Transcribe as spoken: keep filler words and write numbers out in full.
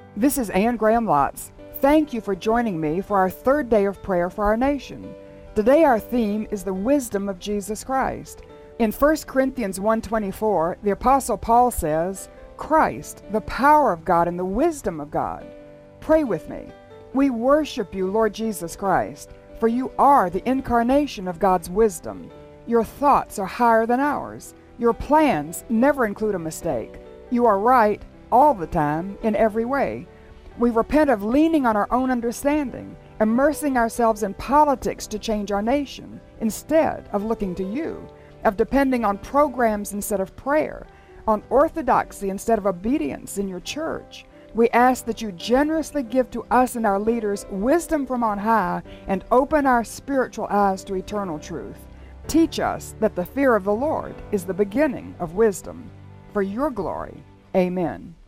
This is Ann Graham Lotz. Thank you for joining me for our third day of prayer for our nation. Today our theme is the wisdom of Jesus Christ. In First Corinthians one twenty-four, the Apostle Paul says, Christ, the power of God and the wisdom of God. Pray with me. We worship you, Lord Jesus Christ, for you are the incarnation of God's wisdom. Your thoughts are higher than ours. Your plans never include a mistake. You are right all the time in every way. We repent of leaning on our own understanding, immersing ourselves in politics to change our nation, instead of looking to you, of depending on programs instead of prayer, on orthodoxy instead of obedience in your church. We ask that you generously give to us and our leaders wisdom from on high and open our spiritual eyes to eternal truth. Teach us that the fear of the Lord is the beginning of wisdom. For your glory, amen.